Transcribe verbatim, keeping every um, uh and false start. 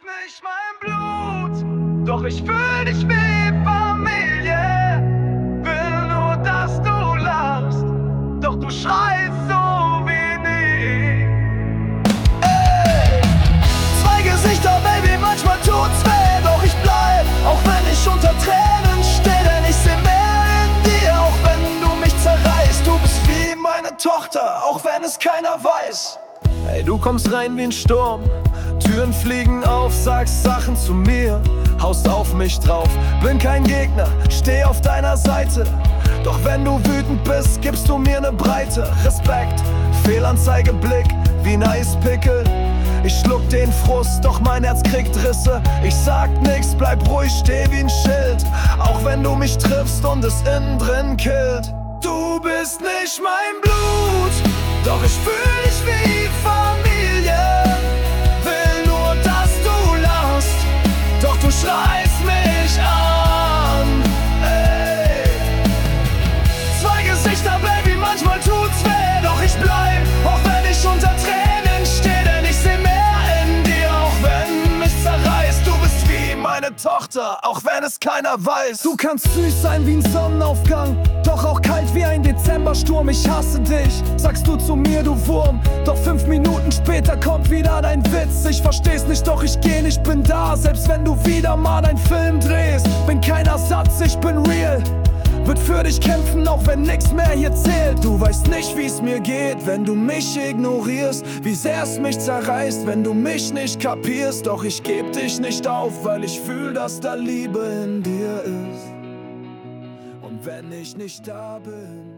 nicht mein Blut, doch ich fühl dich wie Familie. Will nur, dass du lachst, doch du schreist so wie nie. Ey! Zwei Gesichter, Baby, manchmal tut's weh, doch ich bleib, auch wenn ich unter Tränen steh, denn ich seh mehr in dir, auch wenn du mich zerreißt. Du bist wie meine Tochter, auch wenn es keiner weiß. Ey, du kommst rein wie ein Sturm, Türen fliegen auf, sagst Sachen zu mir, haust auf mich drauf. Bin kein Gegner, steh auf deiner Seite, doch wenn du wütend bist, gibst du mir ne Breite. Respekt, Fehlanzeigeblick wie ein Eispickel. Ich schluck den Frust, doch mein Herz kriegt Risse. Ich sag nix, bleib ruhig, steh wie ein Schild, auch wenn du mich triffst und es innen drin killt. Du bist nicht mein Blut, doch ich fühl dich wie Familie. Will nur, dass du lachst, doch du schreist mich an. Ey. Zwei Gesichter, Baby, manchmal tut's weh, doch ich bleib, auch wenn ich unter Tränen steh, denn ich seh mehr in dir, auch wenn mich zerreißt. Du bist wie meine Tochter, auch wenn es keiner weiß. Du kannst süß sein wie ein Sonnenaufgang, doch auch kalt wie ein Dezembersturm. Ich hasse dich, sagst du zu mir, du Wurm, doch fünf Minuten später kommt wieder dein Witz. Ich versteh's nicht, doch ich geh nicht, bin da, selbst wenn du wieder mal deinen Film drehst. Bin kein Ersatz, ich bin real, wird für dich kämpfen, auch wenn nix mehr hier zählt. Du weißt nicht, wie's mir geht, wenn du mich ignorierst, wie sehr es mich zerreißt, wenn du mich nicht kapierst. Doch ich geb dich nicht auf, weil ich fühl, dass da Liebe in dir ist. Und wenn ich nicht da bin,